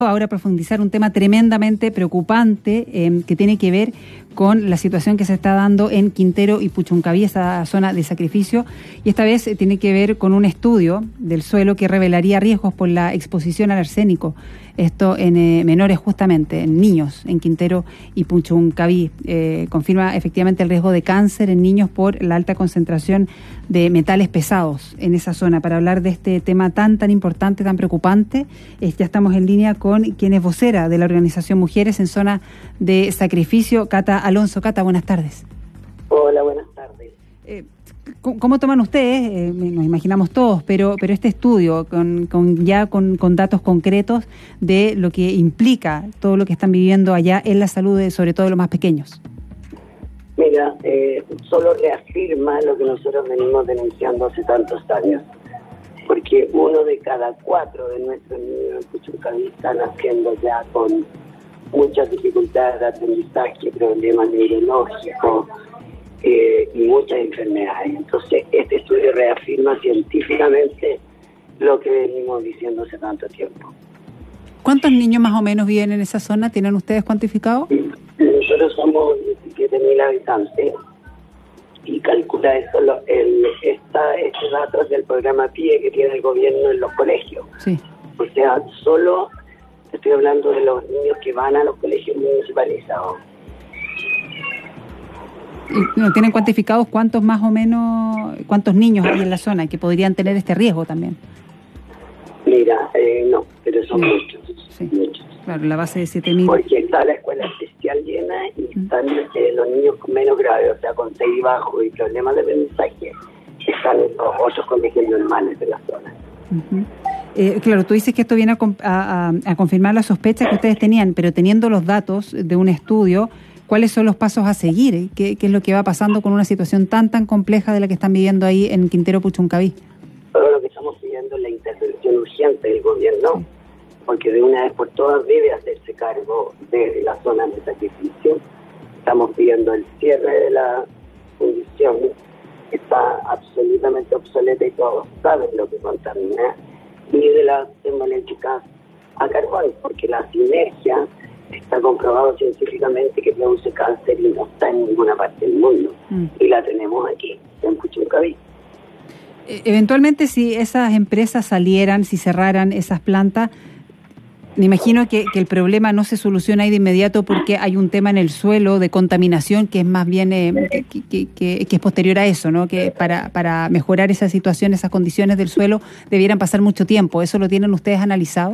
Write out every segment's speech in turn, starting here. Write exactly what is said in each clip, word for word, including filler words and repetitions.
Ahora profundizar un tema tremendamente preocupante eh, que tiene que ver con la situación que se está dando en Quintero y Puchuncaví, esa zona de sacrificio, y esta vez eh, tiene que ver con un estudio del suelo que revelaría riesgos por la exposición al arsénico, esto en eh, menores justamente, en niños, en Quintero y Puchuncaví. Eh, confirma efectivamente el riesgo de cáncer en niños por la alta concentración de metales pesados en esa zona. Para hablar de este tema tan, tan importante, tan preocupante, eh, ya estamos en línea con con quien es vocera de la organización Mujeres en Zona de Sacrificio, Cata Alonso. Cata, buenas tardes. Hola, buenas tardes. Eh, ¿Cómo toman ustedes? Eh, nos imaginamos todos, pero pero este estudio con, con ya con, con datos concretos de lo que implica todo lo que están viviendo allá en la salud, de, sobre todo de los más pequeños. Mira, eh, solo reafirma lo que nosotros venimos denunciando hace tantos años. Porque uno de cada cuatro de nuestros niños en Puchuncaví están haciendo ya con muchas dificultades de aprendizaje, problemas neurológicos eh, y muchas enfermedades. Entonces, este estudio reafirma científicamente lo que venimos diciendo hace tanto tiempo. ¿Cuántos niños más o menos viven en esa zona? ¿Tienen ustedes cuantificado? Nosotros somos diecisiete mil habitantes. Y calcula eso, lo, el, esta, este dato del programa P I E que tiene el gobierno en los colegios. Sí. O sea, solo estoy hablando de los niños que van a los colegios municipalizados. ¿No tienen cuantificados cuántos más o menos, cuántos niños hay en la zona que podrían tener este riesgo también? Mira, eh, no, pero son sí. muchos, sí. muchos. Claro, la base de siete mil. Porque está la escuela especial llena y están eh, los niños menos graves, o sea, con C I bajo y problemas de aprendizaje, están en los otros colegios normales de la zona. Uh-huh. Eh, claro, tú dices que esto viene a, a, a confirmar la sospecha que ustedes tenían, pero teniendo los datos de un estudio, ¿cuáles son los pasos a seguir? ¿Qué, qué es lo que va pasando con una situación tan, tan compleja de la que están viviendo ahí en Quintero Puchuncaví? Todo lo que estamos pidiendo es la intervención urgente del gobierno, sí. Porque de una vez por todas debe hacerse cargo de la zona de sacrificio. Estamos pidiendo el cierre de la fundición, que está absolutamente obsoleta y todos saben lo que contamina, y de las termoeléctricas a carbón, porque la sinergia está comprobado científicamente que produce cáncer y no está en ninguna parte del mundo. Mm. Y la tenemos aquí, en Puchuncaví. Eventualmente, si esas empresas salieran, si cerraran esas plantas, me imagino que, que el problema no se soluciona ahí de inmediato porque hay un tema en el suelo de contaminación que es más bien eh, que, que, que, que es posterior a eso, ¿no? Que para, para mejorar esa situación, esas condiciones del suelo, debieran pasar mucho tiempo. ¿Eso lo tienen ustedes analizado?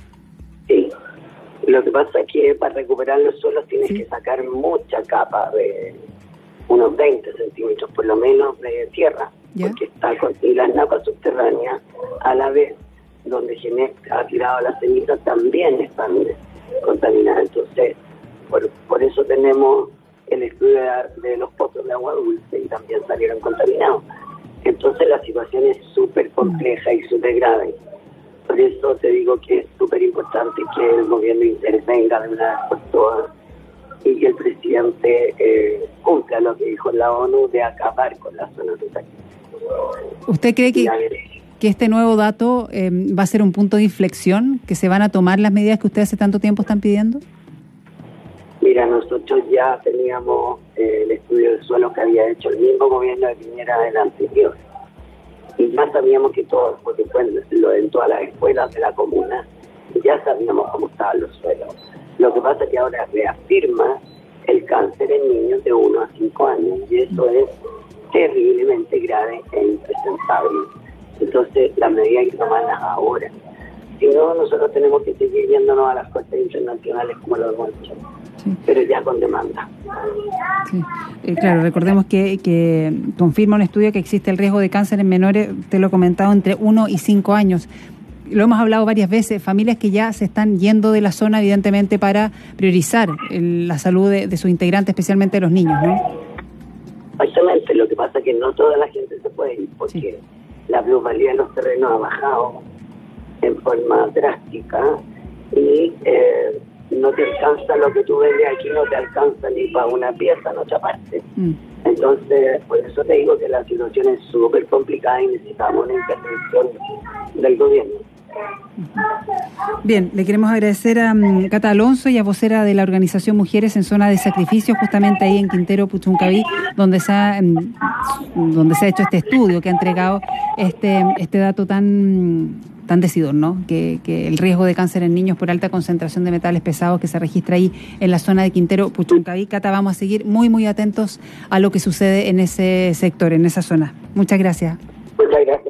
Sí. Lo que pasa es que para recuperar los suelos tienes ¿Sí? que sacar mucha capa de unos veinte centímetros por lo menos de tierra, ¿Ya? porque está con y las napas subterráneas a la vez donde Genet ha tirado las cenizas también están contaminadas. Entonces, por, por eso tenemos el estudio de, de los pozos de agua dulce y también salieron contaminados. Entonces la situación es súper compleja y súper grave. Por eso te digo que es súper importante que el gobierno intervenga de una vez por todas y que el presidente eh, cumpla lo que dijo la ONU de acabar con las zonas de sacrificio. ¿Usted cree que, que este nuevo dato eh, va a ser un punto de inflexión, que se van a tomar las medidas que ustedes hace tanto tiempo están pidiendo? Mira, nosotros ya teníamos eh, el estudio del suelo que había hecho el mismo gobierno de Piñera del anterior. Y ya sabíamos que todo, porque fue lo en todas las escuelas de la comuna, ya sabíamos cómo estaban los suelos. Lo que pasa es que ahora reafirma el cáncer en niños de uno a cinco años, y eso es terriblemente grave e impresentable. Entonces, las medidas hay que tomarlas ahora. Si no, nosotros tenemos que seguir yéndonos a las cortes internacionales como lo hemos hecho, sí. pero ya con demanda. Sí. Eh, claro, recordemos que, que confirma un estudio que existe el riesgo de cáncer en menores, te lo he comentado, entre uno y cinco años. Lo hemos hablado varias veces, familias que ya se están yendo de la zona, evidentemente, para priorizar el, la salud de, de sus integrantes, especialmente de los niños, ¿no? Exactamente, lo que pasa es que no toda la gente se puede ir, porque sí. la plusvalía de los terrenos ha bajado en forma drástica y eh, no te alcanza lo que tú ves de aquí, no te alcanza ni para una pieza en otra parte. Mm. Entonces, por eso te digo que la situación es súper complicada y necesitamos una intervención del gobierno. Bien, le queremos agradecer a um, Cata Alonso, y a vocera de la organización Mujeres en Zona de Sacrificio, justamente ahí en Quintero Puchuncaví, donde se ha, um, donde se ha hecho este estudio que ha entregado este, este dato tan, tan decidor, ¿no? Que, que el riesgo de cáncer en niños por alta concentración de metales pesados que se registra ahí en la zona de Quintero Puchuncaví. Cata, vamos a seguir muy, muy atentos a lo que sucede en ese sector, en esa zona. Muchas gracias. Muchas gracias.